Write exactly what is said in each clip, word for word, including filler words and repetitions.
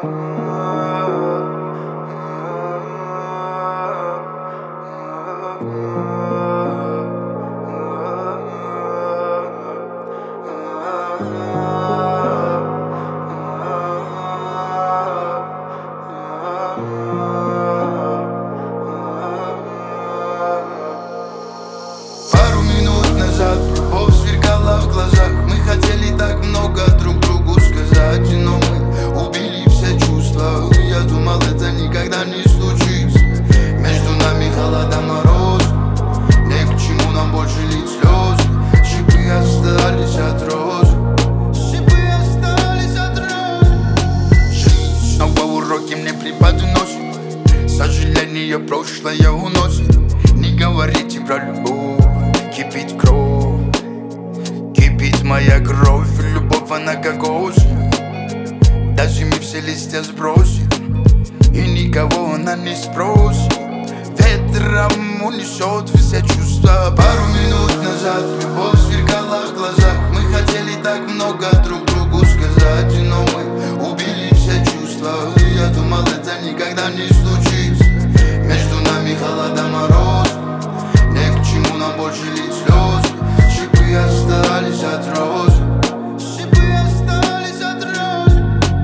Пару минут назад любовь сверкала в глазах. Мы хотели так много друг другу сказать, но мы убили все чувства. Я думал, это никогда не случится. Между нами холода, мороз. Не к чему нам больше лить слезы. Шипы остались от роз. Шипы остались от роз. Жизнь снова уроки мне преподносит. Сожаление прошлое уносит. Не говорите про любовь. Кипит кровь, кипит моя кровь. Любовь, она как осень. Даже мы все листья сбросим, и никого она не спросит. Ветром унесет все чувства. Пару минут назад любовь сверкала в глазах. Мы хотели так много друг другу сказать, но мы убили все чувства. Я думал, это никогда не случится. Между нами холода, мороз. Не к чему нам больше лить слезы. Шипы остались от роз. Шипы остались от роз.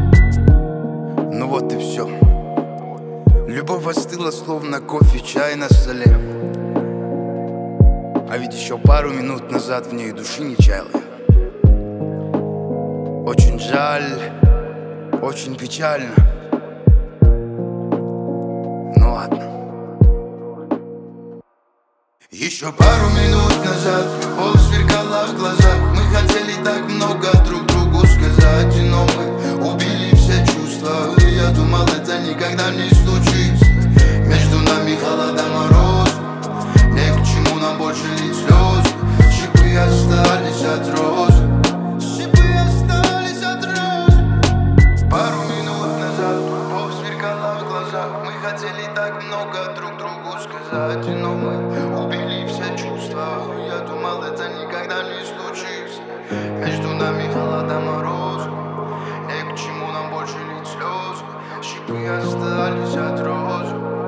Ну вот и все. Любовь остыла, словно кофе, чай на столе. А ведь еще пару минут назад в ней души не чаял я. Очень жаль, очень печально. Ну ладно. Еще пару минут назад любовь сверкала в глазах. Мы хотели так много друг другу сказать, но мы убили все чувства. Я думал, это никогда не случится. Между нами холода, мороз. Не к чему нам больше лить слезы. Шипы остались от роз. Шипы остались от роз. Пару минут назад любовь сверкала в глазах. Мы хотели так много друг другу сказать, но мы убили все чувства. Я думал, это никогда не случится. Между нами холода, мороз. Не к чему нам больше лить слезы. Шипы остались от роз.